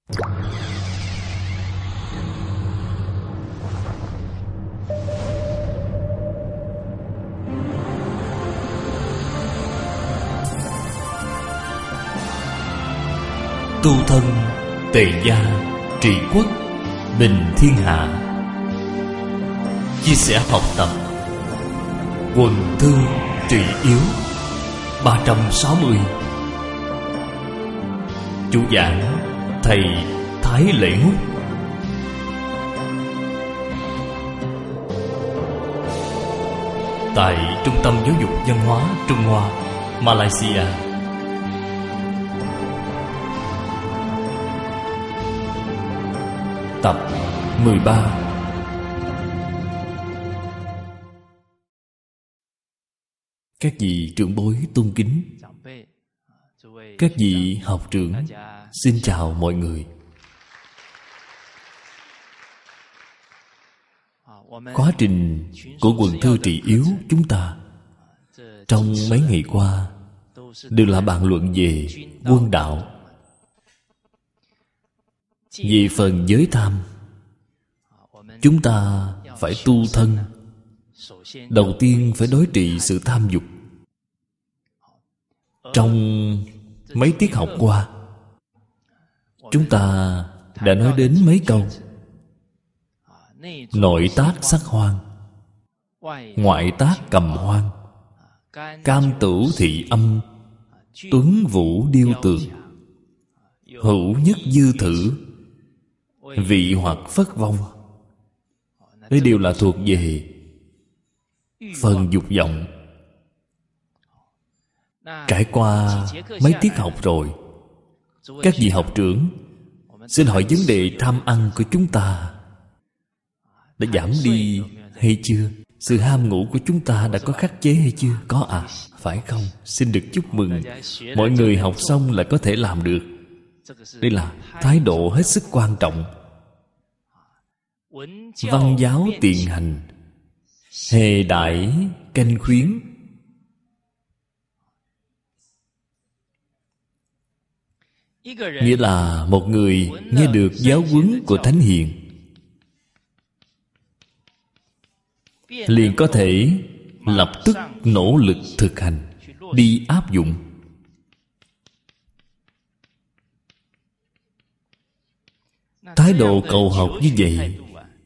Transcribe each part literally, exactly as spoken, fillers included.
Tu thân tề gia trị quốc bình thiên hạ. Chia sẻ học tập quần thương trị yếu ba trăm sáu mươi. Chủ giảng thầy Thái Lễ Ngúc. Tại Trung tâm Giáo dục Văn hóa Trung Hoa, Malaysia. Tập mười ba. Các vị trưởng bối tôn kính, các vị học trưởng, xin chào mọi người. Quá trình của quần thư trị yếu chúng ta trong mấy ngày qua đều là bàn luận về quân đạo. Về phần giới tham, chúng ta phải tu thân. Đầu tiên phải đối trị sự tham dục. Trong mấy tiết học qua, chúng ta đã nói đến mấy câu: nội tác sắc hoang, ngoại tác cầm hoang, cam tửu thị âm, tuấn vũ điêu tường, hữu nhất dư thử, vị hoặc phất vong. Đây đều là thuộc về phần dục vọng. Trải qua mấy tiết học rồi, các vị học trưởng, xin hỏi vấn đề tham ăn của chúng ta đã giảm đi hay chưa? Sự ham ngủ của chúng ta đã có khắc chế hay chưa? Có à? Phải không? Xin được chúc mừng. Mọi người học xong là có thể làm được. Đây là thái độ hết sức quan trọng. Văn giáo tiền hành, hề đại canh khuyến. Nghĩa là một người nghe được giáo huấn của Thánh Hiền, liền có thể lập tức nỗ lực thực hành, đi áp dụng. Thái độ cầu học như vậy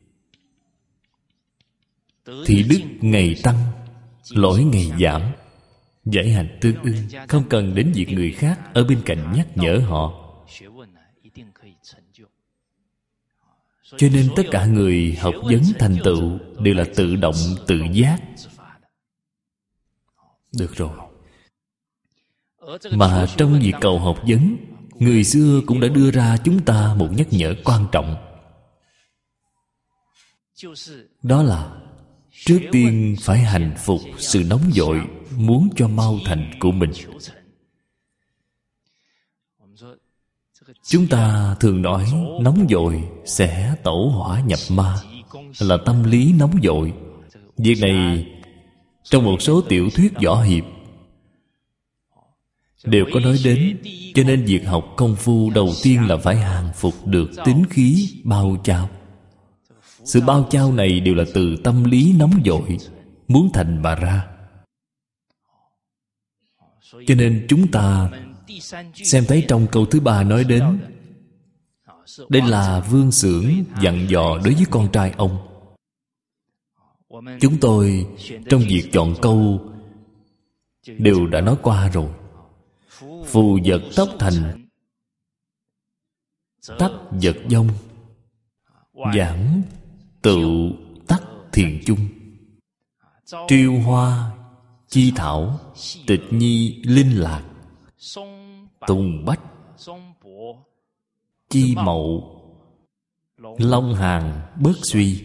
thì đức ngày tăng, lỗi ngày giảm, giải hành tương ưng. Không cần đến việc người khác ở bên cạnh nhắc nhở họ. Cho nên tất cả người học vấn thành tựu đều là tự động tự giác. Được rồi. Mà trong việc cầu học vấn, người xưa cũng đã đưa ra chúng ta một nhắc nhở quan trọng. Đó là trước tiên phải hành phục sự nóng vội muốn cho mau thành của mình. Chúng ta thường nói nóng vội sẽ tẩu hỏa nhập ma, là tâm lý nóng vội. Việc này trong một số tiểu thuyết võ hiệp đều có nói đến. Cho nên việc học công phu đầu tiên là phải hàng phục được tính khí bao trao. Sự bao trao này đều là từ tâm lý nóng vội muốn thành mà ra. Cho nên chúng ta xem thấy trong câu thứ ba nói đến, đây là Vương Xưởng dặn dò đối với con trai ông. Chúng tôi trong việc chọn câu đều đã nói qua rồi. Phù vật tốc thành, tắc vật vong, giảng tựu tắc thiền chung, triêu hoa chi thảo, tịch nhi linh lạc, tùng bách chi mậu, long hàng bớt suy.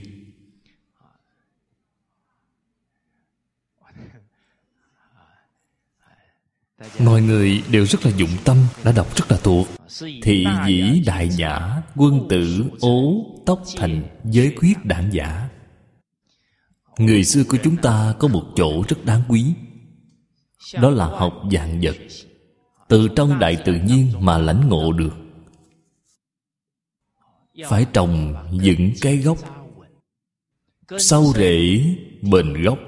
Mọi người đều rất là dụng tâm, đã đọc rất là thuộc. Thị dĩ đại nhã, quân tử ố tốc thành, giới khuyết đảng giả. Người xưa của chúng ta có một chỗ rất đáng quý, đó là học vạn vật, từ trong đại tự nhiên mà lãnh ngộ được. phải trồng những cái gốc sâu rễ bền gốc.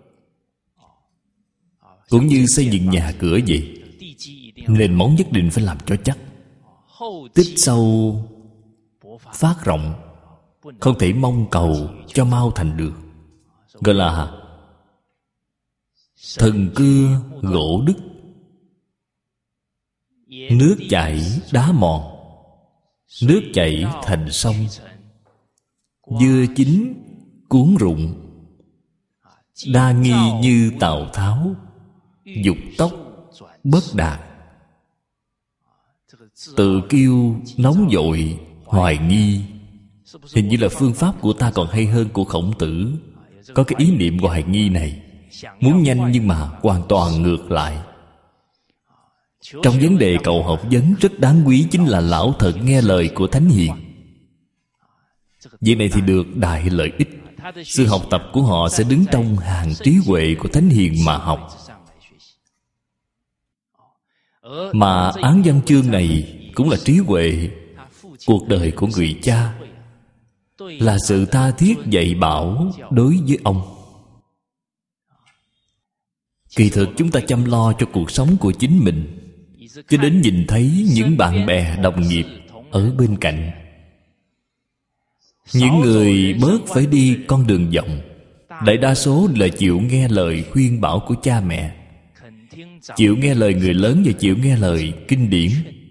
Cũng như xây dựng nhà cửa vậy, nền móng nhất định phải làm cho chắc, tích sâu phát rộng, không thể mong cầu cho mau thành được. Gọi là thần cưa gỗ đứt, nước chảy đá mòn, nước chảy thành sông, dưa chín cuốn rụng, đa nghi như Tào Tháo, dục tốc bất đạt. Tự kiêu nóng vội hoài nghi. Hình như là phương pháp của ta còn hay hơn của Khổng Tử. Có cái ý niệm hoài nghi này, muốn nhanh nhưng mà hoàn toàn ngược lại. Trong vấn đề cầu học vấn, rất đáng quý chính là lão thật nghe lời của Thánh Hiền. Việc này thì được đại lợi ích. Sự học tập của họ sẽ đứng trong hàng trí huệ của Thánh Hiền mà học. Mà án văn chương này cũng là trí huệ. Cuộc đời của người cha là sự tha thiết dạy bảo đối với ông. Kỳ thực chúng ta chăm lo cho cuộc sống của chính mình, cho đến nhìn thấy những bạn bè đồng nghiệp ở bên cạnh, những người bớt phải đi con đường vòng. Đại đa số là chịu nghe lời khuyên bảo của cha mẹ, chịu nghe lời người lớn và chịu nghe lời kinh điển.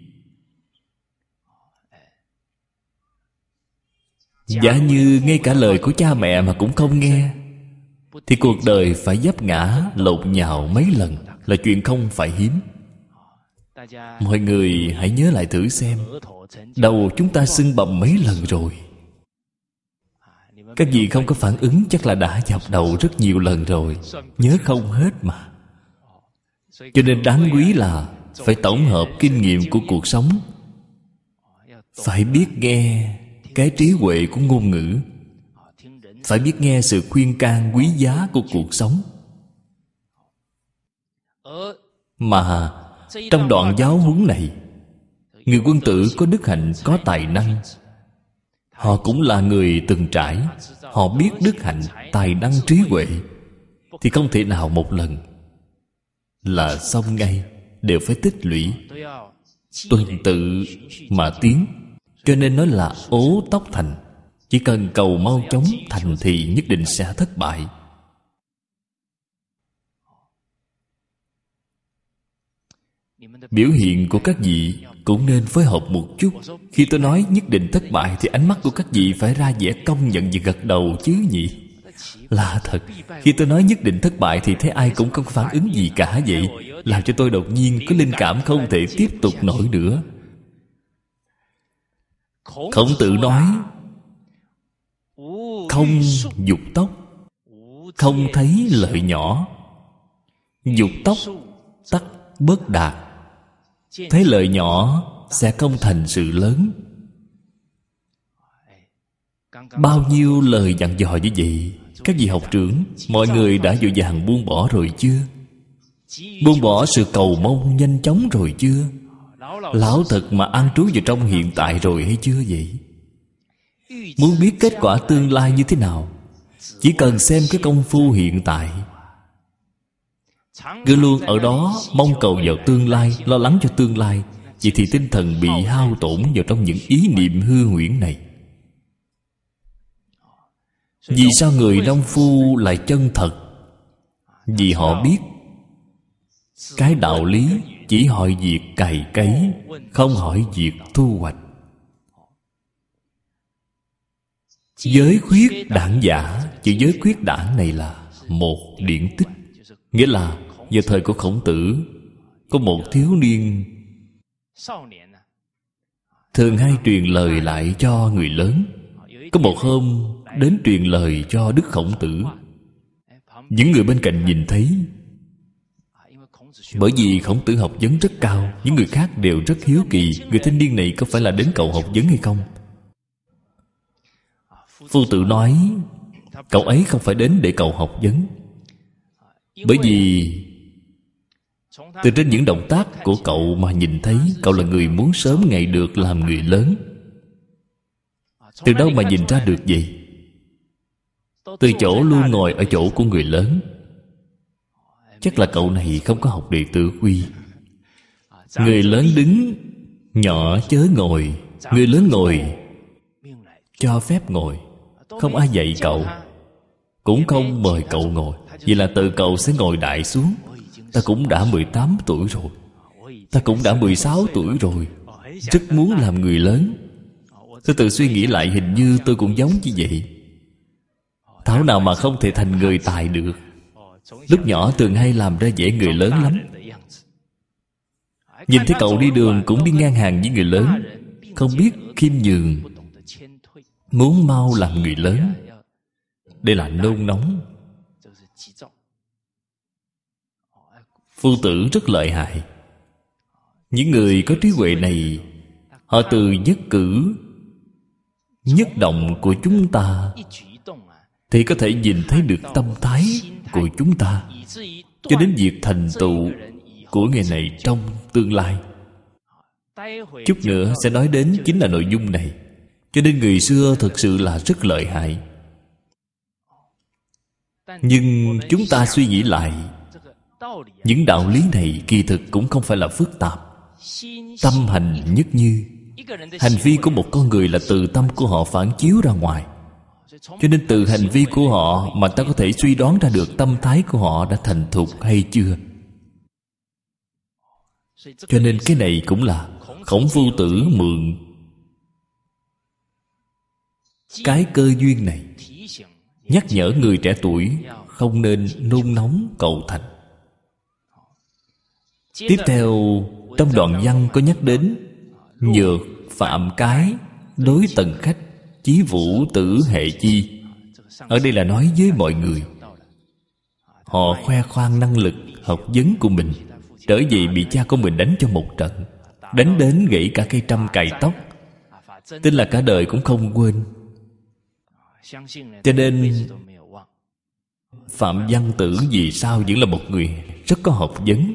Giả như ngay cả lời của cha mẹ mà cũng không nghe, thì cuộc đời phải vấp ngã lột nhào mấy lần là chuyện không phải hiếm. Mọi người hãy nhớ lại thử xem, đầu chúng ta sưng bầm mấy lần rồi. Các vị không có phản ứng chắc là đã dập đầu rất nhiều lần rồi, nhớ không hết mà. Cho nên đáng quý là phải tổng hợp kinh nghiệm của cuộc sống, phải biết nghe cái trí huệ của ngôn ngữ, phải biết nghe sự khuyên can quý giá của cuộc sống. Mà trong đoạn giáo huấn này, người quân tử có đức hạnh, có tài năng. Họ cũng là người từng trải. Họ biết đức hạnh, tài năng, trí huệ, thì không thể nào một lần là xong ngay, đều phải tích lũy, tuần tự mà tiến. Cho nên nói là ố tóc thành. Chỉ cần cầu mau chóng thành thì nhất định sẽ thất bại. Biểu hiện của các vị cũng nên phối hợp một chút. Khi tôi nói nhất định thất bại thì ánh mắt của các vị phải ra vẻ công nhận và gật đầu chứ nhỉ. Lạ thật, khi tôi nói nhất định thất bại thì thấy ai cũng không phản ứng gì cả vậy, làm cho tôi đột nhiên có linh cảm không thể tiếp tục nổi nữa. Khổng Tử nói không dục tốc, không thấy lợi nhỏ. Dục tốc tắc bất đạt. Thấy lợi nhỏ sẽ không thành sự lớn. Bao nhiêu lời dặn dò như vậy, các vị học trưởng, mọi người đã vội vàng buông bỏ rồi chưa? Buông bỏ sự cầu mong nhanh chóng rồi chưa? Lão thật mà an trú vào trong hiện tại rồi hay chưa vậy? Muốn biết kết quả tương lai như thế nào, chỉ cần xem cái công phu hiện tại. Cứ luôn ở đó mong cầu vào tương lai, lo lắng cho tương lai, vậy thì tinh thần bị hao tổn vào trong những ý niệm hư huyễn này. Vì sao người nông phu lại chân thật? Vì họ biết cái đạo lý chỉ hỏi việc cày cấy, không hỏi việc thu hoạch. Giới khuyết đảng giả, chữ giới khuyết đảng này là một điển tích. Nghĩa là vào thời của Khổng Tử, có một thiếu niên thường hay truyền lời lại cho người lớn. Có một hôm đến truyền lời cho Đức Khổng Tử. Những người bên cạnh nhìn thấy, bởi vì Khổng Tử học vấn rất cao, những người khác đều rất hiếu kỳ người thanh niên này có phải là đến cầu học vấn hay không. Phu tử nói cậu ấy không phải đến để cầu học vấn, bởi vì từ trên những động tác của cậu mà nhìn thấy cậu là người muốn sớm ngày được làm người lớn. Từ đâu mà nhìn ra được vậy? Từ chỗ luôn ngồi ở chỗ của người lớn. Chắc là cậu này không có học đệ tử quy. Người lớn đứng, nhỏ chớ ngồi. Người lớn ngồi, cho phép ngồi. Không ai dạy cậu, cũng không mời cậu ngồi. Vậy là tự cậu sẽ ngồi đại xuống. Ta cũng đã mười tám tuổi rồi, ta cũng đã mười sáu tuổi rồi, rất muốn làm người lớn. Tôi tự suy nghĩ lại, hình như tôi cũng giống như vậy. Thảo nào mà không thể thành người tài được. Lúc nhỏ thường hay làm ra vẻ người lớn lắm. Nhìn thấy cậu đi đường cũng đi ngang hàng với người lớn, không biết khiêm nhường, muốn mau làm người lớn. Đây là nôn nóng. Phu tử rất lợi hại. Những người có trí huệ này, họ từ nhất cử nhất động của chúng ta thì có thể nhìn thấy được tâm thái của chúng ta, cho đến việc thành tựu của người này trong tương lai. Chút nữa sẽ nói đến chính là nội dung này. Cho nên người xưa thực sự là rất lợi hại. Nhưng chúng ta suy nghĩ lại, những đạo lý này kỳ thực cũng không phải là phức tạp. Tâm hành nhất như. Hành vi của một con người là từ tâm của họ phản chiếu ra ngoài. Cho nên từ hành vi của họ mà ta có thể suy đoán ra được tâm thái của họ đã thành thục hay chưa. Cho nên cái này cũng là Khổng Phu Tử mượn cái cơ duyên này nhắc nhở người trẻ tuổi không nên nôn nóng cầu thành. Tiếp theo trong đoạn văn có nhắc đến nhược phạm cái đối tần khách chí vũ tử hệ chi. Ở đây là nói với mọi người. Họ khoe khoang năng lực học vấn của mình, trở về bị cha của mình đánh cho một trận, đánh đến gãy cả cây trăm cài tóc. Tin là cả đời cũng không quên. Cho nên Phạm Văn Tử vì sao vẫn là một người rất có học vấn.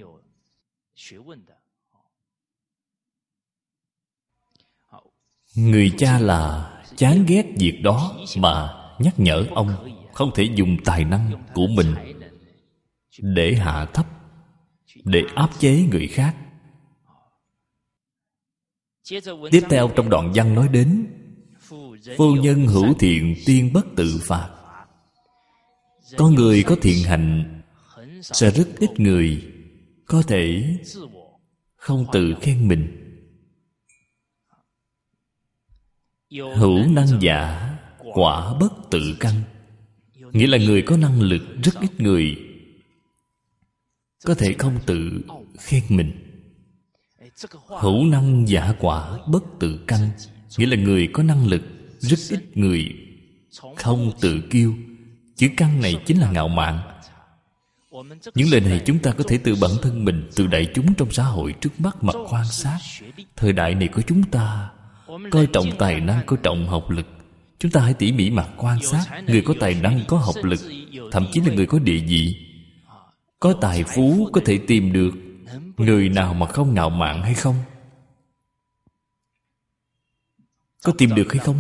Người cha là chán ghét việc đó mà nhắc nhở ông không thể dùng tài năng của mình để hạ thấp, để áp chế người khác. Tiếp theo trong đoạn văn nói đến vô nhân hữu thiện tiên bất tự phạt. Con người có thiện hành sẽ rất ít người có thể không tự khen mình. Hữu năng giả quả bất tự căn. Nghĩa là người có năng lực rất ít người có thể không tự khen mình. Hữu năng giả quả bất tự căn. Nghĩa là người có năng lực rất ít người không tự kiêu. Chữ căn này chính là ngạo mạn. Những lời này chúng ta có thể từ bản thân mình, từ đại chúng trong xã hội trước mắt mà quan sát. Thời đại này của chúng ta coi trọng tài năng, coi trọng học lực. Chúng ta hãy tỉ mỉ mà quan sát. Người có tài năng, có học lực, thậm chí là người có địa vị, có tài phú có thể tìm được. Người nào mà không ngạo mạn hay không? Có tìm được hay không?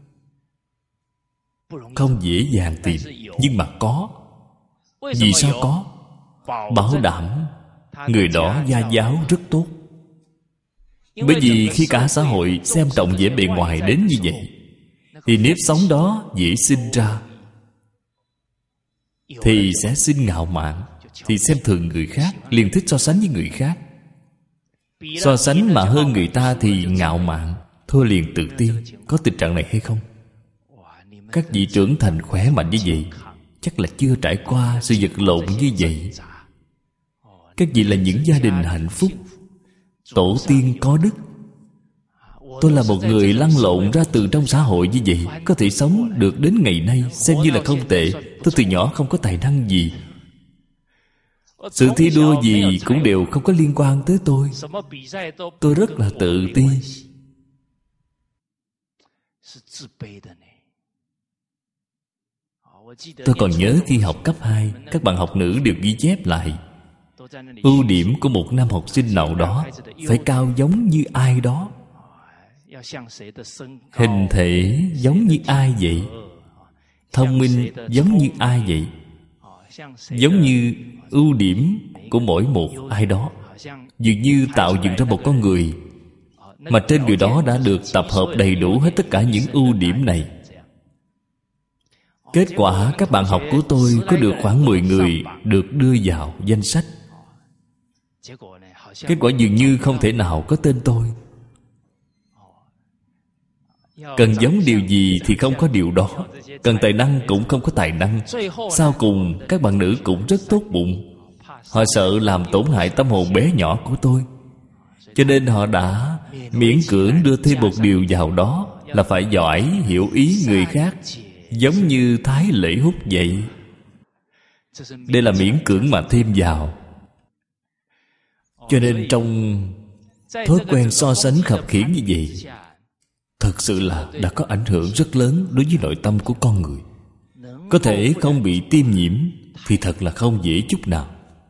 Không dễ dàng tìm. Nhưng mà có. Vì sao có? Bảo đảm người đó gia giáo rất tốt. Bởi vì khi cả xã hội xem trọng vẻ bề ngoài đến như vậy, thì nếp sống đó dễ sinh ra, thì sẽ sinh ngạo mạn, thì xem thường người khác, liền thích so sánh với người khác. So sánh mà hơn người ta thì ngạo mạn, thua liền tự tin. Có tình trạng này hay không? Các vị trưởng thành khỏe mạnh như vậy chắc là chưa trải qua sự vật lộn như vậy. Các vị là những gia đình hạnh phúc, tổ tiên có đức. Tôi là một người lăn lộn ra từ trong xã hội như vậy, có thể sống được đến ngày nay xem như là không tệ. Tôi từ nhỏ không có tài năng gì, sự thi đua gì cũng đều không có liên quan tới tôi. Tôi rất là tự ti. Tôi còn nhớ khi học cấp hai, các bạn học nữ đều ghi chép lại ưu điểm của một nam học sinh nào đó phải cao giống như ai đó. Hình thể giống như ai vậy? Thông minh giống như ai vậy? Giống như ưu điểm của mỗi một ai đó. Dường như tạo dựng ra một con người, mà trên người đó đã được tập hợp đầy đủ hết tất cả những ưu điểm này. Kết quả các bạn học của tôi có được khoảng mười người được đưa vào danh sách. Kết quả dường như không thể nào có tên tôi. Cần giống điều gì thì không có điều đó. Cần tài năng cũng không có tài năng. Sau cùng các bạn nữ cũng rất tốt bụng. Họ sợ làm tổn hại tâm hồn bé nhỏ của tôi, cho nên họ đã miễn cưỡng đưa thêm một điều vào đó, là phải giỏi hiểu ý người khác, giống như Thái Lễ Hút vậy. Đây là miễn cưỡng mà thêm vào. Cho nên trong thói quen so sánh khập khiễng như vậy, thật sự là đã có ảnh hưởng rất lớn đối với nội tâm của con người. Có thể không bị tiêm nhiễm thì thật là không dễ chút nào.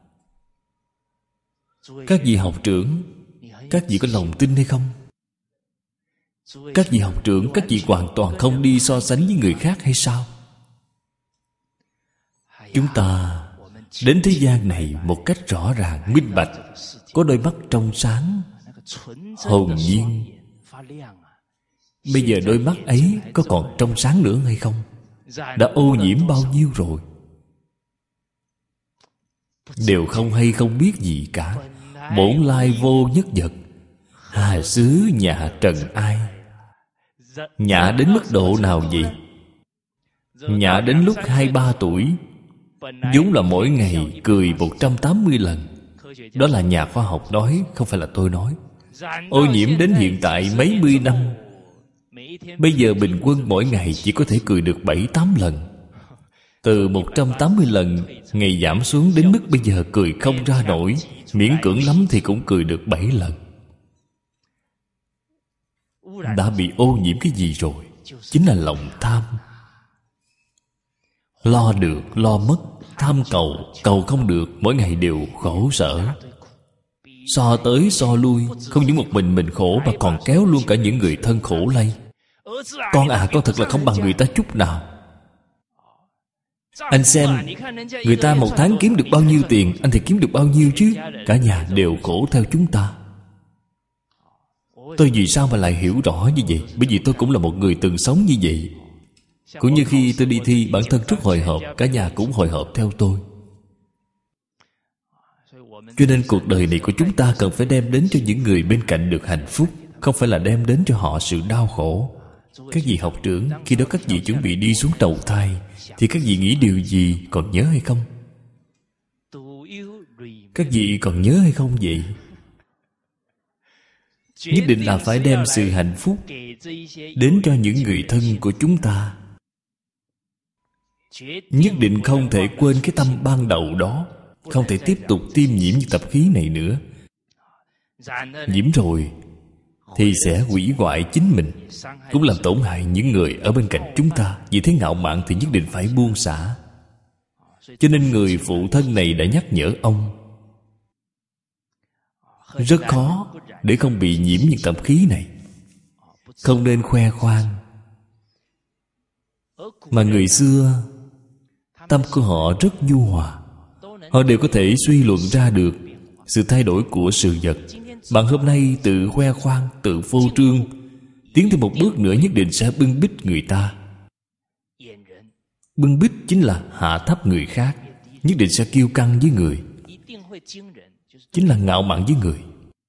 Các vị học trưởng, các vị có lòng tin hay không? Các vị học trưởng, các vị hoàn toàn không đi so sánh với người khác hay sao? Chúng ta đến thế gian này một cách rõ ràng, minh bạch, có đôi mắt trong sáng, hồn nhiên. Bây giờ đôi mắt ấy có còn trong sáng nữa hay không? Đã ô nhiễm bao nhiêu rồi? Đều không hay không biết gì cả. Bổn lai vô nhất vật, hà xứ nhạ trần ai. Nhạ đến mức độ nào vậy? Nhạ đến lúc hai ba tuổi, vốn là mỗi ngày cười một trăm tám mươi lần. Đó là nhà khoa học nói, không phải là tôi nói. Ô nhiễm đến hiện tại mấy mươi năm, bây giờ bình quân mỗi ngày chỉ có thể cười được bảy tám lần. Từ một trăm tám mươi lần ngày giảm xuống đến mức bây giờ cười không ra nổi. Miễn cưỡng lắm thì cũng cười được bảy lần. Đã bị ô nhiễm cái gì rồi? Chính là lòng tham. Lo được, lo mất, tham cầu, cầu không được, mỗi ngày đều khổ sở. So tới so lui, không những một mình mình khổ mà còn kéo luôn cả những người thân khổ lây. Con à, con thật là không bằng người ta chút nào. Anh xem, người ta một tháng kiếm được bao nhiêu tiền, anh thì kiếm được bao nhiêu chứ? Cả nhà đều khổ theo chúng ta. Tôi vì sao mà lại hiểu rõ như vậy? Bởi vì tôi cũng là một người từng sống như vậy. Cũng như khi tôi đi thi, bản thân rất hồi hộp, cả nhà cũng hồi hộp theo tôi. Cho nên cuộc đời này của chúng ta cần phải đem đến cho những người bên cạnh được hạnh phúc, không phải là đem đến cho họ sự đau khổ. Các vị học trưởng, khi đó các vị chuẩn bị đi xuống đầu thai, thì các vị nghĩ điều gì, còn nhớ hay không? Các vị còn nhớ hay không vậy? Nhất định là phải đem sự hạnh phúc đến cho những người thân của chúng ta. Nhất định không thể quên cái tâm ban đầu đó. Không thể tiếp tục tiêm nhiễm những tập khí này nữa. Nhiễm rồi thì sẽ hủy hoại chính mình, cũng làm tổn hại những người ở bên cạnh chúng ta. Vì thế ngạo mạn thì nhất định phải buông xả. Cho nên người phụ thân này đã nhắc nhở ông rất khó để không bị nhiễm những tập khí này. Không nên khoe khoang. Mà người xưa tâm của họ rất nhu hòa. Họ đều có thể suy luận ra được sự thay đổi của sự vật. Bạn hôm nay tự khoe khoang, tự phô trương, tiến thêm một bước nữa nhất định sẽ bưng bít người ta. Bưng bít chính là hạ thấp người khác. Nhất định sẽ kiêu căng với người, chính là ngạo mạn với người.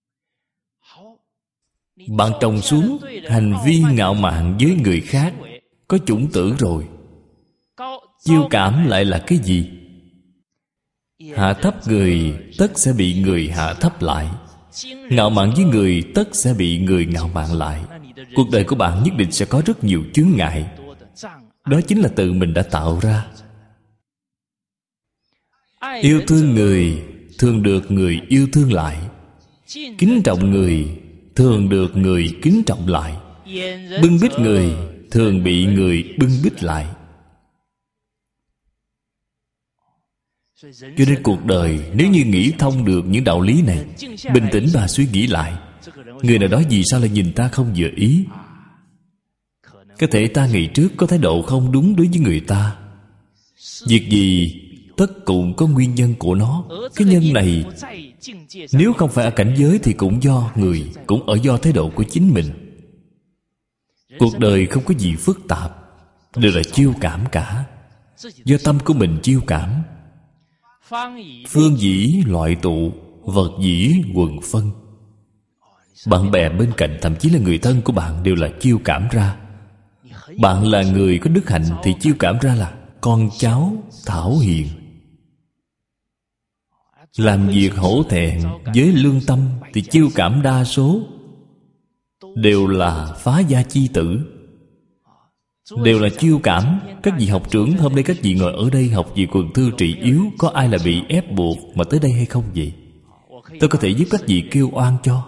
Bạn trồng xuống hành vi ngạo mạn với người khác, có chủng tử rồi. Chiêu cảm lại là cái gì? Hạ thấp người tất sẽ bị người hạ thấp lại. Ngạo mạn với người tất sẽ bị người ngạo mạn lại. Cuộc đời của bạn nhất định sẽ có rất nhiều chướng ngại. Đó chính là tự mình đã tạo ra. Yêu thương người thường được người yêu thương lại. Kính trọng người thường được người kính trọng lại. Bưng bít người thường bị người bưng bít lại. Cho nên cuộc đời nếu như nghĩ thông được những đạo lý này, bình tĩnh và suy nghĩ lại, người nào đó vì sao lại nhìn ta không vừa ý. Có thể ta ngày trước có thái độ không đúng đối với người ta. Việc gì tất cũng có nguyên nhân của nó. Cái nhân này nếu không phải ở cảnh giới thì cũng do người, cũng ở do thái độ của chính mình. Cuộc đời không có gì phức tạp, đều là chiêu cảm cả. Do tâm của mình chiêu cảm. Phương dĩ loại tụ, vật dĩ quần phân. Bạn bè bên cạnh, thậm chí là người thân của bạn, đều là chiêu cảm ra. Bạn là người có đức hạnh thì chiêu cảm ra là con cháu thảo hiền. Làm việc hổ thẹn với lương tâm thì chiêu cảm đa số đều là phá gia chi tử, đều là chiêu cảm. Các vị học trưởng, hôm nay các vị ngồi ở đây học về quần thư trị yếu, có ai là bị ép buộc mà tới đây hay không vậy? Tôi có thể giúp các vị kêu oan cho.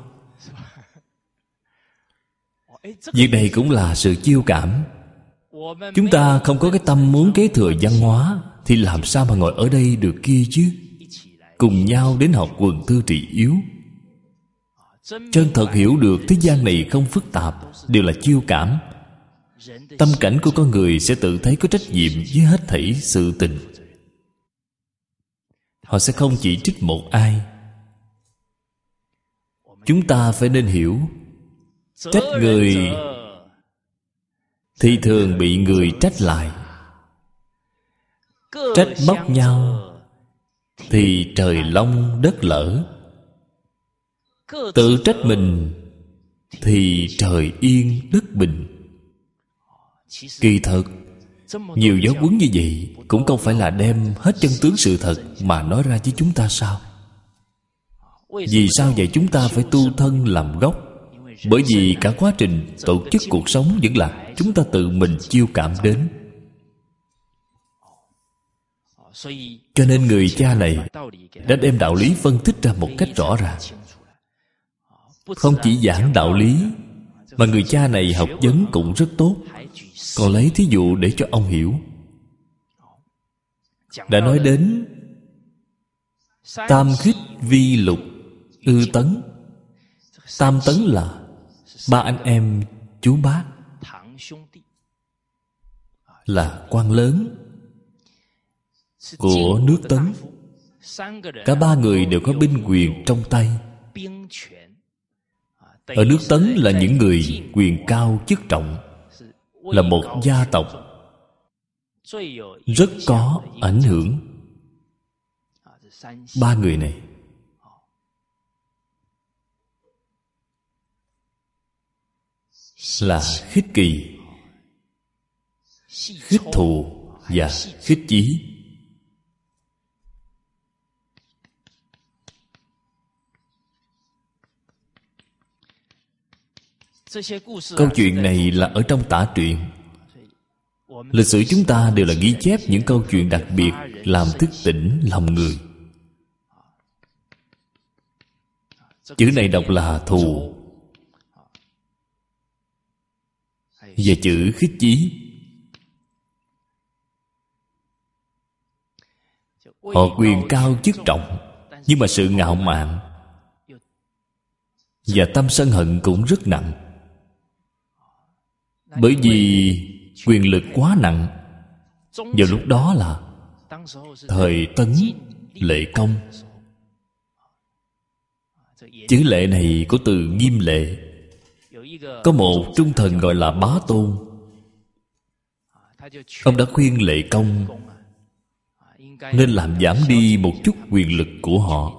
Việc này cũng là sự chiêu cảm. Chúng ta không có cái tâm muốn kế thừa văn hóa thì làm sao mà ngồi ở đây được kia chứ? Cùng nhau đến học quần thư trị yếu, chân thật hiểu được thế gian này không phức tạp, đều là chiêu cảm. Tâm cảnh của con người sẽ tự thấy có trách nhiệm với hết thảy sự tình. Họ sẽ không chỉ trích một ai. Chúng ta phải nên hiểu, trách người thì thường bị người trách lại. Trách móc nhau thì trời long đất lở. Tự trách mình thì trời yên đất bình. Kỳ thật nhiều giáo huấn như vậy cũng không phải là đem hết chân tướng sự thật mà nói ra với chúng ta sao? Vì sao vậy? Chúng ta phải tu thân làm gốc. Bởi vì cả quá trình tổ chức cuộc sống vẫn là chúng ta tự mình chiêu cảm đến. Cho nên người cha này đã đem đạo lý phân tích ra một cách rõ ràng. Không chỉ giảng đạo lý, mà người cha này học vấn cũng rất tốt, còn lấy thí dụ để cho ông hiểu. Đã nói đến tam khích vi lục ư tấn. Tam tấn là ba anh em chú bác, là quan lớn của nước Tấn. Cả ba người đều có binh quyền trong tay. Ở nước Tấn là những người quyền cao chức trọng, là một gia tộc rất có ảnh hưởng. Ba người này là Khích Kỳ, Khích Thù và Khích Chí. Câu chuyện này là ở trong tả truyện. Lịch sử chúng ta đều là ghi chép những câu chuyện đặc biệt làm thức tỉnh lòng người. Chữ này đọc là thù, và chữ khích chí. Họ quyền cao chức trọng, nhưng mà sự ngạo mạn và tâm sân hận cũng rất nặng. Bởi vì quyền lực quá nặng. Vào lúc đó là thời Tấn Lệ Công. Chữ lệ này của từ nghiêm lệ. Có một trung thần gọi là Bá Tôn. Ông đã khuyên Lệ Công nên làm giảm đi một chút quyền lực của họ.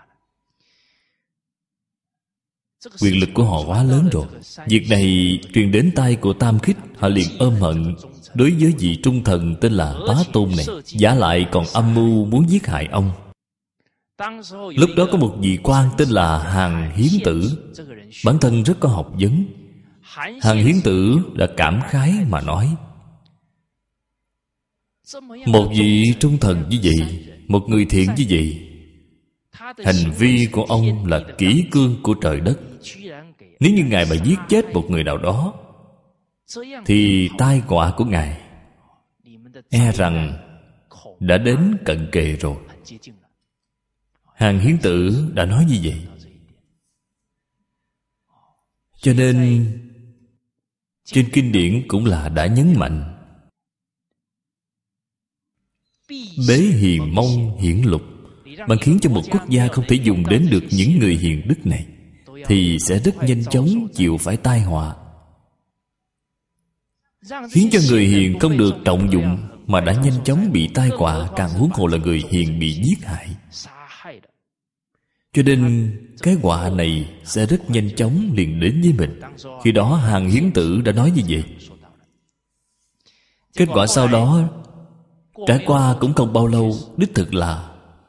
Quyền lực của họ quá lớn rồi. Việc này truyền đến tai của Tam Khích. Họ liền ôm hận đối với vị trung thần tên là Bá Tôn này, vả lại còn âm mưu muốn giết hại ông. Lúc đó có một vị quan tên là Hàn Hiến Tử. Bản thân rất có học vấn. Hàn Hiến Tử đã cảm khái mà nói: một vị trung thần như vậy, một người thiện như vậy, hành vi của ông là kỷ cương của trời đất. Nếu như Ngài mà giết chết một người nào đó, thì tai họa của Ngài e rằng đã đến cận kề rồi. Hàn Hiến Tử đã nói như vậy. Cho nên trên kinh điển cũng là đã nhấn mạnh: bế hiền mong hiển lục. Bạn khiến cho một quốc gia không thể dùng đến được những người hiền đức này, thì sẽ rất nhanh chóng chịu phải tai họa. Khiến cho người hiền không được trọng dụng mà đã nhanh chóng bị tai họa, càng huống hồ là người hiền bị giết hại. Cho nên cái họa này sẽ rất nhanh chóng liền đến với mình. Khi đó Hàn Hiến Tử đã nói như vậy. Kết quả sau đó trải qua cũng không bao lâu, đích thực là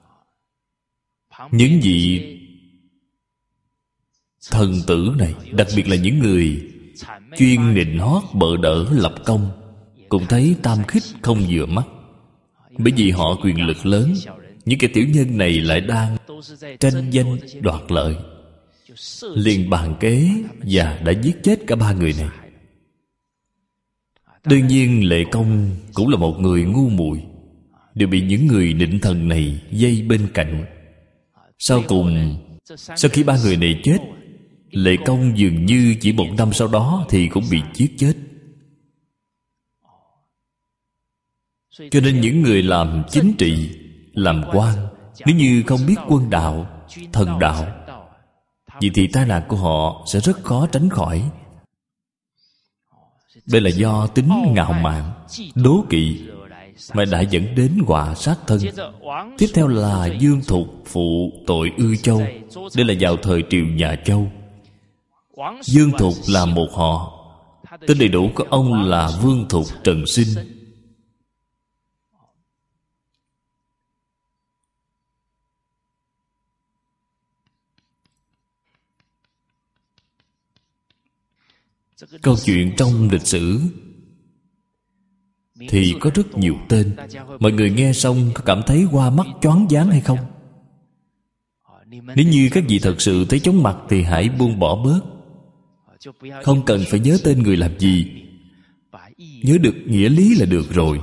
những vị thần tử này, đặc biệt là những người chuyên nịnh hót bợ đỡ lập công, cũng thấy tam khích không vừa mắt. Bởi vì họ quyền lực lớn, những kẻ tiểu nhân này lại đang tranh danh đoạt lợi, liền bàn kế và đã giết chết cả ba người này. Đương nhiên Lệ Công cũng là một người ngu muội, đều bị những người nịnh thần này dây bên cạnh. Sau cùng, sau khi ba người này chết, Lệ Công dường như chỉ một năm sau đó thì cũng bị giết chết. Cho nên những người làm chính trị, làm quan, nếu như không biết quân đạo, thần đạo, vậy thì tai nạn của họ sẽ rất khó tránh khỏi. Đây là do tính ngạo mạn, đố kỵ mà đã dẫn đến họa sát thân. Tiếp theo là Dương Thục phụ tội Ư Châu. Đây là vào thời triều nhà Châu. Dương Thục là một họ, tên đầy đủ của ông là Vương Thục Trần Sinh. Câu chuyện trong lịch sử thì có rất nhiều tên. Mọi người nghe xong có cảm thấy hoa mắt choáng váng hay không? Nếu như các vị thật sự thấy chóng mặt thì hãy buông bỏ bớt, không cần phải nhớ tên người làm gì, nhớ được nghĩa lý là được rồi.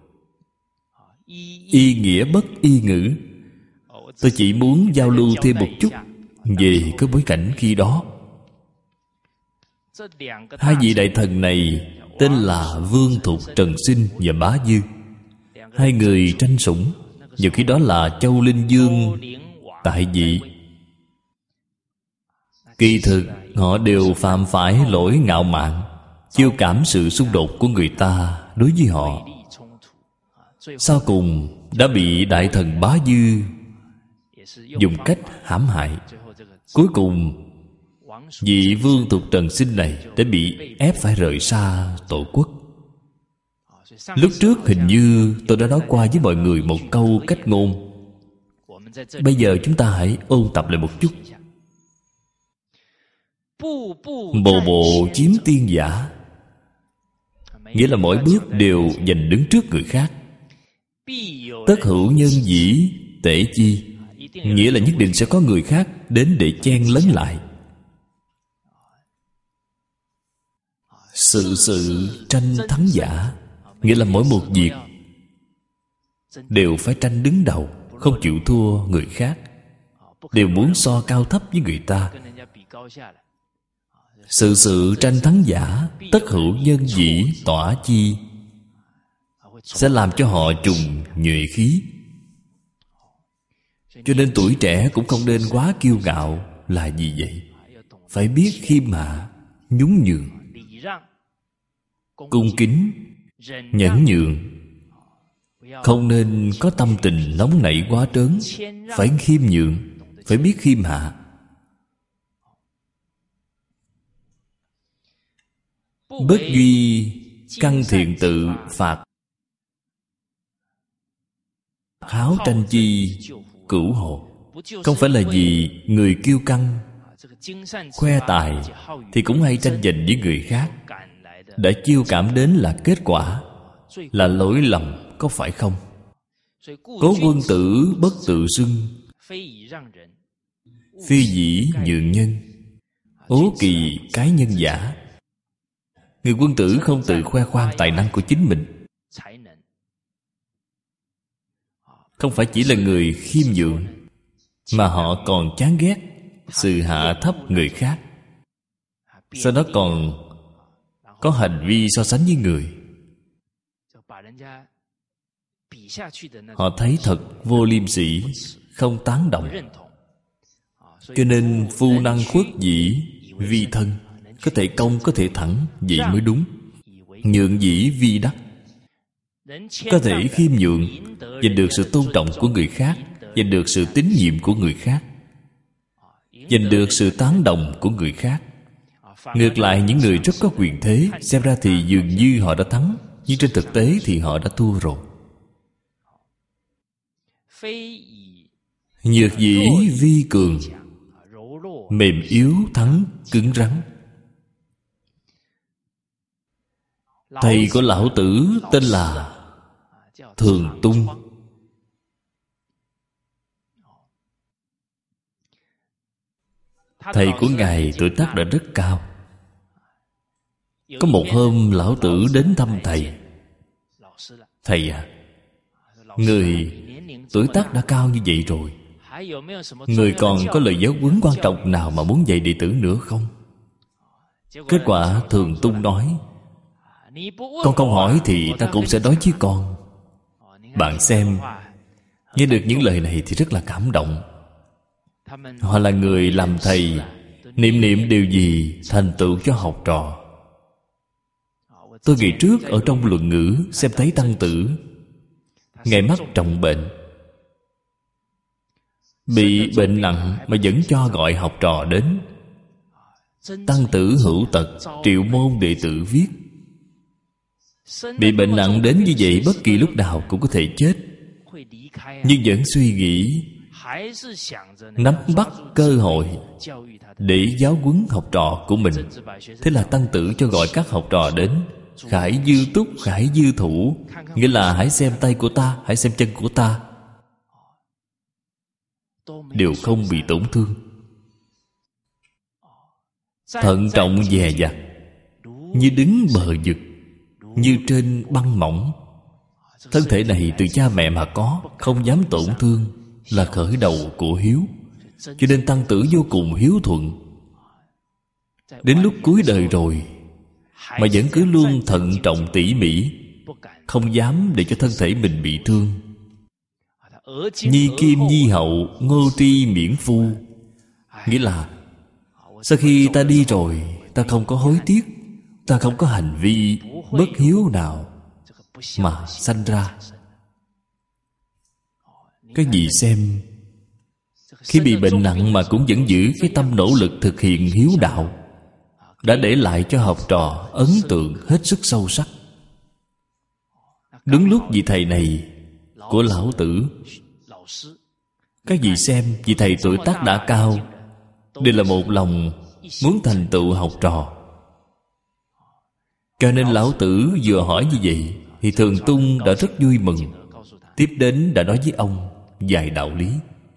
Y nghĩa bất y ngữ. Tôi chỉ muốn giao lưu thêm một chút về cái bối cảnh khi đó. Hai vị đại thần này tên là Vương Thục Trần Sinh và Bá Dư. Hai người tranh sủng, nhiều khi đó là Châu Linh Dương tại vị. Kỳ thực họ đều phạm phải lỗi ngạo mạn, chiêu cảm sự xung đột của người ta đối với họ. Sau cùng đã bị đại thần Bá Dư dùng cách hãm hại. Cuối cùng vị Vương Thục Trần Sinh này đã bị ép phải rời xa tổ quốc. Lúc trước hình như tôi đã nói qua với mọi người một câu cách ngôn. Bây giờ chúng ta hãy ôn tập lại một chút. Bộ bộ chiếm tiên giả, nghĩa là mỗi bước đều giành đứng trước người khác. Tất hữu nhân dĩ tể chi, nghĩa là nhất định sẽ có người khác đến để chen lấn lại. Sự sự tranh thắng giả, nghĩa là mỗi một việc đều phải tranh đứng đầu, không chịu thua người khác, đều muốn so cao thấp với người ta. Sự sự tranh thắng giả, tất hữu nhân dĩ tỏa chi, sẽ làm cho họ trùng nhuệ khí. Cho nên tuổi trẻ cũng không nên quá kiêu ngạo. Là gì vậy? Phải biết khiêm hạ, nhún nhường, cung kính, nhẫn nhượng. Không nên có tâm tình nóng nảy quá trớn. Phải khiêm nhượng, phải biết khiêm hạ. Bất duy căn thiện tự phạt, háo tranh chi cửu hồ. Không phải là vì người kiêu căng, khoe tài thì cũng hay tranh giành với người khác, đã chiêu cảm đến là kết quả, là lỗi lầm, có phải không? Cố quân tử bất tự xưng, phi dĩ nhượng nhân, ố kỳ cái nhân giả. Người quân tử không tự khoe khoang tài năng của chính mình, không phải chỉ là người khiêm nhượng, mà họ còn chán ghét sự hạ thấp người khác. sau đó còn có hành vi so sánh với người. Họ thấy thật vô liêm sỉ, không tán đồng. Cho nên phu năng khuất dĩ vi thân, có thể công có thể thẳng, vậy mới đúng. Nhượng dĩ vi đắc, có thể khiêm nhượng, giành được sự tôn trọng của người khác, giành được sự tín nhiệm của người khác, giành được sự tán đồng của người khác. Ngược lại, những người rất có quyền thế, xem ra thì dường như họ đã thắng, nhưng trên thực tế thì họ đã thua rồi. Nhược dĩ vi cường, mềm yếu thắng cứng rắn. Thầy của lão tử tên là Thường Tung. Thầy của Ngài tuổi tác đã rất cao. Có một hôm lão tử đến thăm thầy. Thầy à, người tuổi tác đã cao như vậy rồi, người còn có lời giáo huấn quan trọng nào mà muốn dạy đệ tử nữa không? Kết quả Thường Tung nói: con không hỏi thì ta cũng sẽ nói với con. Bạn xem, nghe được những lời này thì rất là cảm động. Họ là người làm thầy, niệm niệm điều gì thành tựu cho học trò. Tôi ngày trước ở trong Luận Ngữ xem thấy Tăng Tử, Ngài mắc trọng bệnh, bị bệnh nặng mà vẫn cho gọi học trò đến. Tăng Tử hữu tật, triệu môn đệ tử viết. Bị bệnh nặng đến như vậy, bất kỳ lúc nào cũng có thể chết, nhưng vẫn suy nghĩ nắm bắt cơ hội để giáo huấn học trò của mình. Thế là Tăng Tử cho gọi các học trò đến. Khải dư túc, khải dư thủ, nghĩa là hãy xem tay của ta, hãy xem chân của ta, đều không bị tổn thương. Thận trọng dè dặt, như đứng bờ vực, như trên băng mỏng. Thân thể này từ cha mẹ mà có, không dám tổn thương, là khởi đầu của hiếu. Cho nên Tăng Tử vô cùng hiếu thuận. Đến lúc cuối đời rồi mà vẫn cứ luôn thận trọng tỉ mỉ, không dám để cho thân thể mình bị thương. Nhi kim nhi hậu, ngô tri miễn phu, nghĩa là sau khi ta đi rồi, ta không có hối tiếc, ta không có hành vi bất hiếu nào mà sanh ra. Các vị xem, khi bị bệnh nặng mà cũng vẫn giữ cái tâm nỗ lực thực hiện hiếu đạo, đã để lại cho học trò ấn tượng hết sức sâu sắc. Đúng lúc vị thầy này của lão tử, các vị xem, vị thầy tuổi tác đã cao, đây là một lòng muốn thành tựu học trò. Cho nên lão tử vừa hỏi như vậy thì Thường Tung đã rất vui mừng. Tiếp đến đã nói với ông vài đạo lý,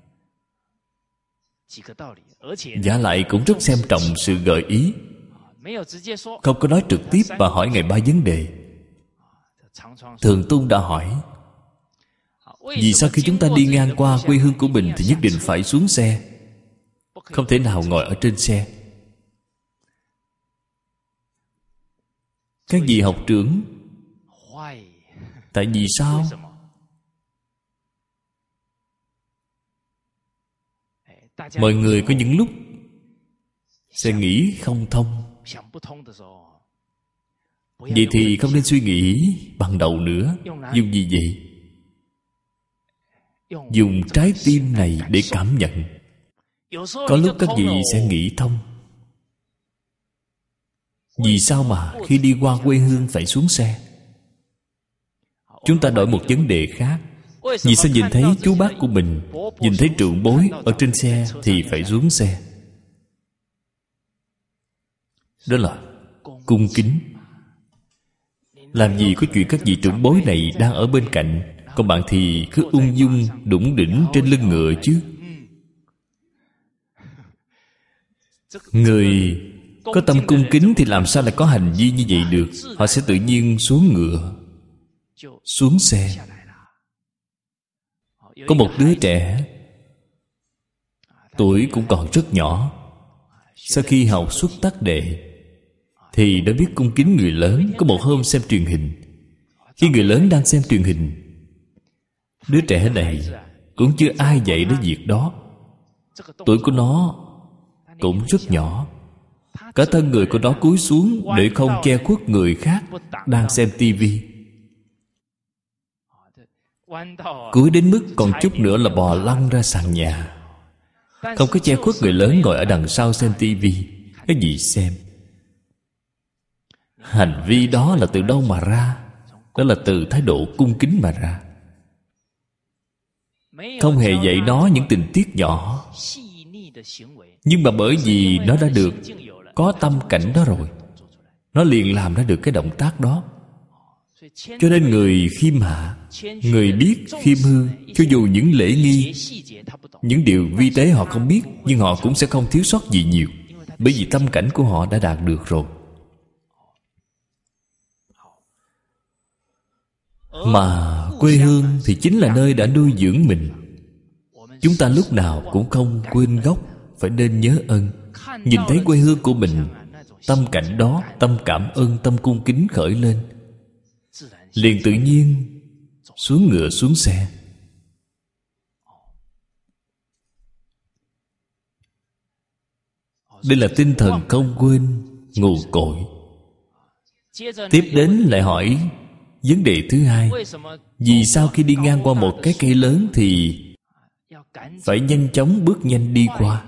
vả lại cũng rất xem trọng sự gợi ý, không có nói trực tiếp mà hỏi Ngài ba vấn đề. Thường Tung đã hỏi: vì sao khi chúng ta đi ngang qua quê hương của mình thì nhất định phải xuống xe, không thể nào ngồi ở trên xe? Các vị học trưởng, tại vì sao? Mọi người có những lúc sẽ nghĩ không thông. Vậy thì không nên suy nghĩ bằng đầu nữa. Dùng gì vậy? Dùng trái tim này để cảm nhận. Có lúc các vị sẽ nghĩ thông. Vì sao mà khi đi qua quê hương phải xuống xe? Chúng ta đổi một vấn đề khác. Vì sao nhìn thấy chú bác của mình, nhìn thấy trưởng bối ở trên xe thì phải xuống xe? Đó là cung kính. Làm gì có chuyện các vị trưởng bối này đang ở bên cạnh, còn bạn thì cứ ung dung đủng đỉnh trên lưng ngựa chứ? Người có tâm cung kính thì làm sao lại có hành vi như vậy được? Họ sẽ tự nhiên xuống ngựa, xuống xe. Có một đứa trẻ, tuổi cũng còn rất nhỏ, sau khi học xuất tác đệ thì đã biết cung kính người lớn. Có một hôm xem truyền hình, khi người lớn đang xem truyền hình, đứa trẻ này cũng chưa ai dạy nó việc đó. Tuổi của nó cũng rất nhỏ. Cả thân người của nó cúi xuống để không che khuất người khác đang xem tivi. Cúi đến mức còn chút nữa là bò lăn ra sàn nhà. Không có che khuất người lớn ngồi ở đằng sau xem tivi. Cái gì xem? Hành vi đó là từ đâu mà ra? Đó là từ thái độ cung kính mà ra. Không hề dạy nó những tình tiết nhỏ, nhưng mà bởi vì nó đã được có tâm cảnh đó rồi, nó liền làm ra được cái động tác đó. Cho nên người khiêm hạ, người biết khiêm hư, cho dù những lễ nghi, những điều vi tế họ không biết, nhưng họ cũng sẽ không thiếu sót gì nhiều, bởi vì tâm cảnh của họ đã đạt được rồi. Mà quê hương thì chính là nơi đã nuôi dưỡng mình. Chúng ta lúc nào cũng không quên gốc, phải nên nhớ ơn. Nhìn thấy quê hương của mình, tâm cảnh đó, tâm cảm ơn, tâm cung kính khởi lên, liền tự nhiên xuống ngựa xuống xe. Đây là tinh thần không quên nguồn cội. Tiếp đến lại hỏi vấn đề thứ hai: vì sao khi đi ngang qua một cái cây lớn thì phải nhanh chóng bước nhanh đi qua?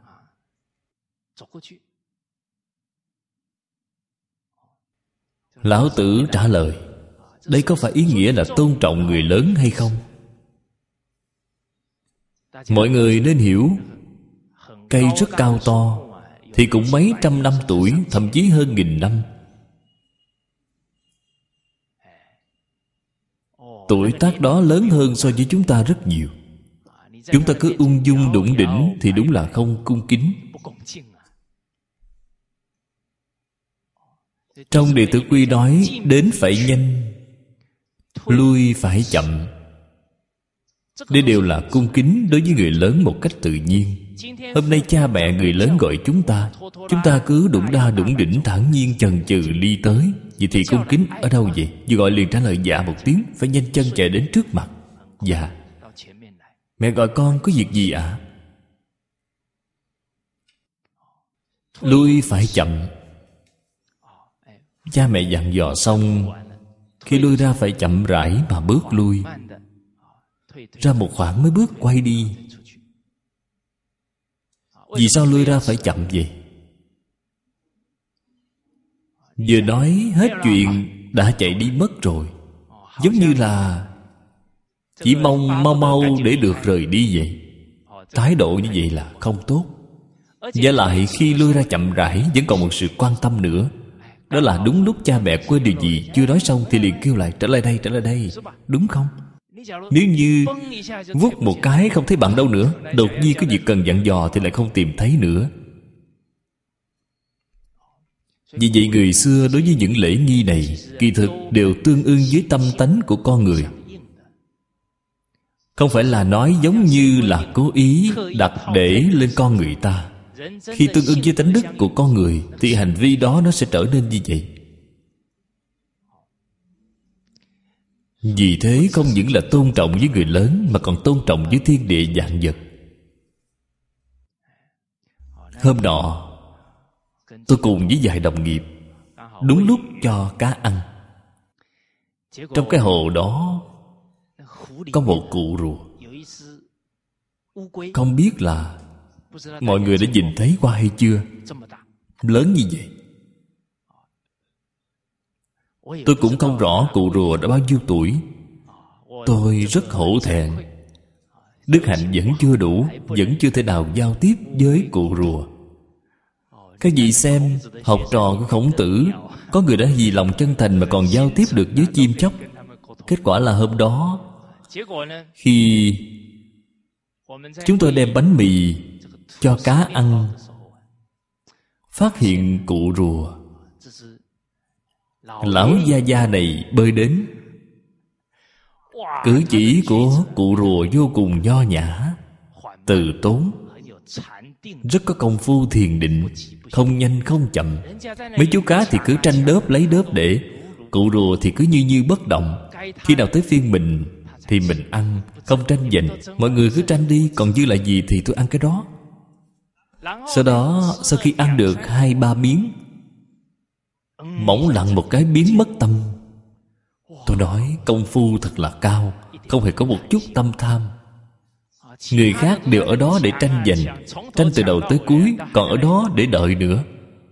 Lão Tử trả lời: đây có phải ý nghĩa là tôn trọng người lớn hay không? Mọi người nên hiểu, cây rất cao to thì cũng mấy trăm năm tuổi, thậm chí hơn nghìn năm. Tuổi tác đó lớn hơn so với chúng ta rất nhiều. Chúng ta cứ ung dung đủng đỉnh thì đúng là không cung kính. Trong Đệ Tử Quy nói, đến phải nhanh, lui phải chậm. Đây đều là cung kính đối với người lớn một cách tự nhiên. Hôm nay cha mẹ người lớn gọi chúng ta, chúng ta cứ đủng đa đủng đỉnh thản nhiên chần chừ đi tới. Vậy thì cung kính ở đâu vậy? Vừa gọi liền trả lời dạ một tiếng, phải nhanh chân chạy đến trước mặt. Dạ. Mẹ gọi con có việc gì ạ? À? Lui phải chậm. Cha mẹ dặn dò xong, khi lui ra phải chậm rãi mà bước lui. Ra một khoảng mới bước quay đi. Vì sao lui ra phải chậm vậy? Vừa nói hết chuyện đã chạy đi mất rồi. Giống như là chỉ mong mau mau để được rời đi vậy. Thái độ như vậy là không tốt. Và lại khi lui ra chậm rãi vẫn còn một sự quan tâm nữa. Đó là đúng lúc cha mẹ quên điều gì chưa nói xong thì liền kêu lại: trở lại đây, trở lại đây. Đúng không? Nếu như vút một cái không thấy bạn đâu nữa, đột nhiên có việc cần dặn dò thì lại không tìm thấy nữa. Vì vậy người xưa đối với những lễ nghi này kỳ thực đều tương ưng với tâm tánh của con người. Không phải là nói giống như là cố ý đặt để lên con người ta. Khi tương ưng với tánh đức của con người thì hành vi đó nó sẽ trở nên như vậy. Vì thế không những là tôn trọng với người lớn mà còn tôn trọng với thiên địa vạn vật. Hôm nọ tôi cùng với vài đồng nghiệp đúng lúc cho cá ăn. Trong cái hồ đó có một cụ rùa. Không biết là mọi người đã nhìn thấy qua hay chưa? Lớn như vậy. Tôi cũng không rõ cụ rùa đã bao nhiêu tuổi. Tôi rất hổ thẹn. Đức hạnh vẫn chưa đủ, vẫn chưa thể nào giao tiếp với cụ rùa. Các vị xem, học trò của Khổng Tử, có người đã vì lòng chân thành mà còn giao tiếp được với chim chóc. Kết quả là hôm đó, khi chúng tôi đem bánh mì cho cá ăn, phát hiện cụ rùa. Lão gia gia này bơi đến. Cử chỉ của cụ rùa vô cùng nho nhã, từ tốn, rất có công phu thiền định, không nhanh không chậm. Mấy chú cá thì cứ tranh đớp lấy đớp để, cụ rùa thì cứ như như bất động. Khi nào tới phiên mình thì mình ăn, không tranh giành. Mọi người cứ tranh đi, còn dư lại gì thì tôi ăn cái đó. Sau đó, sau khi ăn được hai ba miếng, bỗng lặng một cái biến mất tâm. Tôi nói công phu thật là cao, không hề có một chút tâm tham. Người khác đều ở đó để tranh giành, tranh từ đầu tới cuối, còn ở đó để đợi nữa.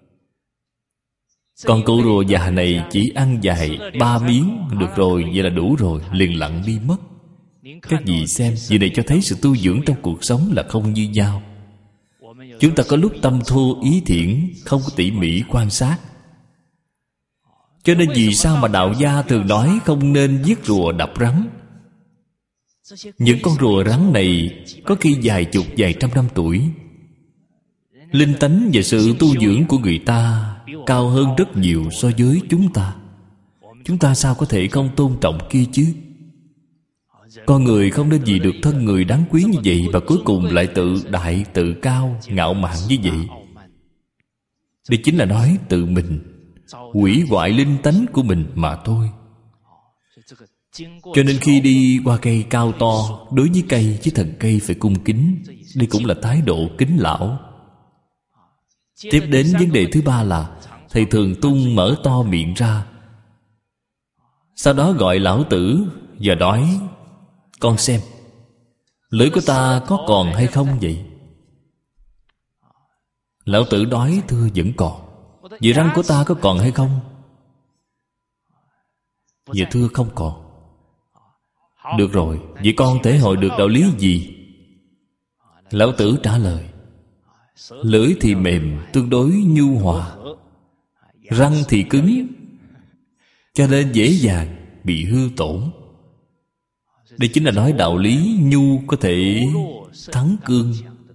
Còn cụ rùa già này chỉ ăn dài ba miếng, được rồi, vậy là đủ rồi, liền lặng đi mất. Các vị xem, vì này cho thấy sự tu dưỡng trong cuộc sống là không như nhau. Chúng ta có lúc tâm thô ý thiện, không có tỉ mỉ quan sát. Cho nên vì sao mà đạo gia thường nói không nên giết rùa đập rắn. Những con rùa rắn này có khi vài chục vài trăm năm tuổi. Linh tánh và sự tu dưỡng của người ta cao hơn rất nhiều so với chúng ta. Chúng ta sao có thể không tôn trọng kia chứ? Con người không nên vì được thân người đáng quý như vậy và cuối cùng lại tự đại, tự cao, ngạo mạn như vậy. Đây chính là nói tự mình hủy hoại linh tánh của mình mà thôi. Cho nên khi đi qua cây cao to, đối với cây với thần cây phải cung kính. Đây cũng là thái độ kính lão. Tiếp đến vấn đề thứ ba là Thầy Thường Tung mở to miệng ra, sau đó gọi lão tử và nói: con xem, lưỡi của ta có còn hay không vậy? Lão tử nói: thưa vẫn còn. Vậy răng của ta có còn hay không? Dạ thưa không còn. Được rồi, vậy con thể hội được đạo lý gì? Lão tử trả lời: lưỡi thì mềm, tương đối nhu hòa, răng thì cứng, cho nên dễ dàng bị hư tổn. Đây chính là nói đạo lý nhu có thể thắng cương.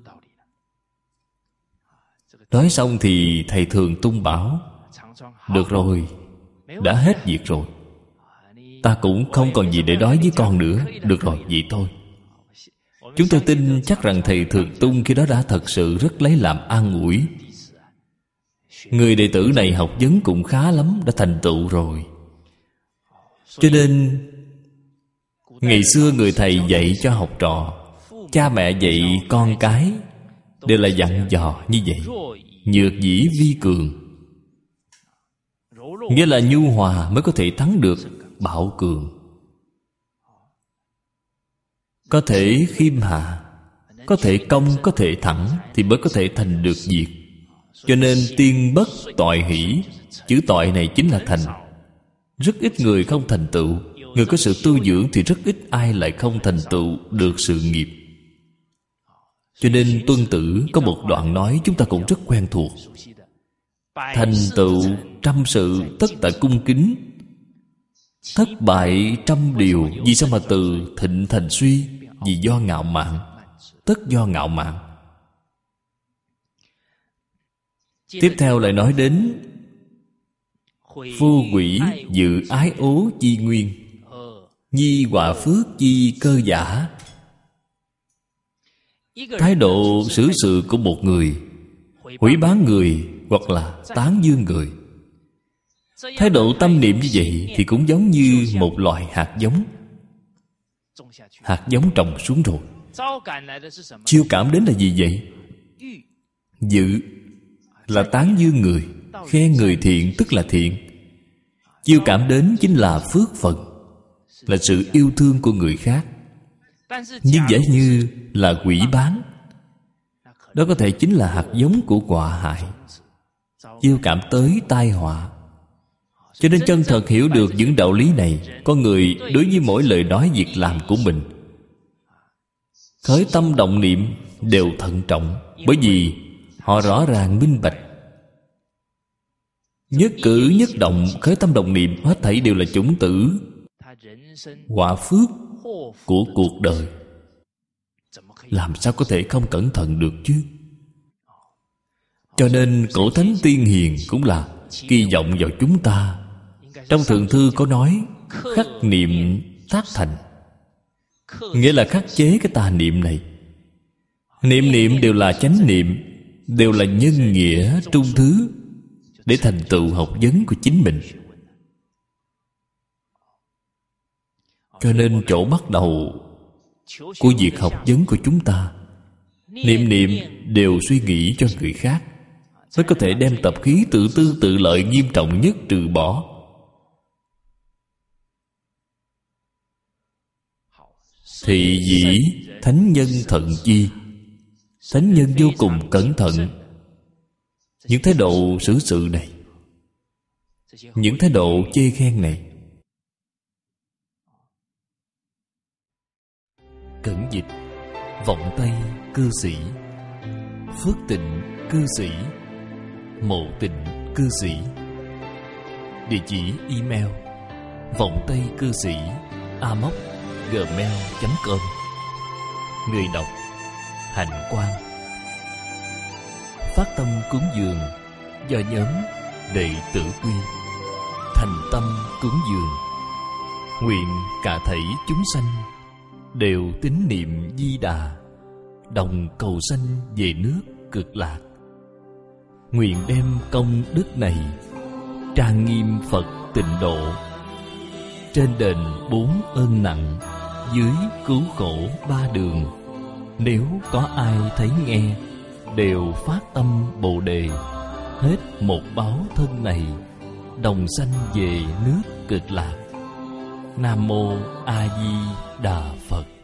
Nói xong thì Thầy Thường Tung bảo: được rồi, đã hết việc rồi, ta cũng không còn gì để nói với con nữa. Được rồi, vậy thôi. Chúng tôi tin chắc rằng Thầy Thường Tung khi đó đã thật sự rất lấy làm an ủi. Người đệ tử này học vấn cũng khá lắm, đã thành tựu rồi. Cho nên ngày xưa người thầy dạy cho học trò, cha mẹ dạy con cái đều là dặn dò như vậy: nhược dĩ vi cường, nghĩa là nhu hòa mới có thể thắng được bạo cường. Có thể khiêm hạ, có thể công, có thể thẳng, thì mới có thể thành được việc. Cho nên tiên bất toại hỷ, chữ toại này chính là thành. Rất ít người không thành tựu. Người có sự tu dưỡng thì rất ít ai lại không thành tựu được sự nghiệp. Cho nên Tuân Tử có một đoạn nói chúng ta cũng rất quen thuộc: thành tựu trăm sự tất tại cung kính, thất bại trăm điều. Vì sao mà từ thịnh thành suy? Vì do ngạo mạn, tất do ngạo mạn. Tiếp theo lại nói đến phu quỷ dự ái ố chi nguyên, nhi họa phước chi cơ giả. Thái độ xử sự của một người hủy báng người hoặc là tán dương người, thái độ tâm niệm như vậy thì cũng giống như một loại hạt giống. Hạt giống trồng xuống rồi, chiêu cảm đến là gì vậy? Dự là tán dương người, khen người thiện tức là thiện. Chiêu cảm đến chính là phước phần, là sự yêu thương của người khác. Nhưng giả như là quỷ bán, đó có thể chính là hạt giống của quả hại, chiêu cảm tới tai họa. Cho nên chân thật hiểu được những đạo lý này, con người đối với mỗi lời nói việc làm của mình, khởi tâm động niệm đều thận trọng. Bởi vì họ rõ ràng minh bạch, nhất cử nhất động khởi tâm động niệm hết thảy đều là chủng tử quả phước của cuộc đời. Làm sao có thể không cẩn thận được chứ? Cho nên cổ thánh tiên hiền cũng là kỳ vọng vào chúng ta. Trong Thượng Thư có nói khắc niệm tác thành, nghĩa là khắc chế cái tà niệm này. Niệm niệm đều là chánh niệm, đều là nhân nghĩa trung thứ, để thành tựu học vấn của chính mình. Cho nên chỗ bắt đầu của việc học vấn của chúng ta, niệm niệm đều suy nghĩ cho người khác, mới có thể đem tập khí tự tư tự lợi nghiêm trọng nhất trừ bỏ. Thị dĩ thánh nhân thận chi. Thánh nhân vô cùng cẩn thận. Những thái độ xử sự này, những thái độ chê khen này, cẩn dịch. Vọng Tây cư sĩ, Phước Tịnh cư sĩ, Mộ Tịnh cư sĩ. Địa chỉ email vọng tây cư sĩ a m o c gmail chấm com. Người đọc Hạnh Quang. Phát tâm cúng dường do nhóm Đệ Tử Quy. Thành tâm cúng dường, nguyện cả thảy chúng sanh đều tín niệm Di Đà, đồng cầu sanh về nước Cực Lạc. Nguyện đem công đức này trang nghiêm Phật Tịnh Độ, trên đền bốn ơn nặng, dưới cứu khổ ba đường. Nếu có ai thấy nghe, đều phát tâm Bồ Đề, hết một báo thân này, đồng sanh về nước Cực Lạc. Nam Mô A Di Đà Phật.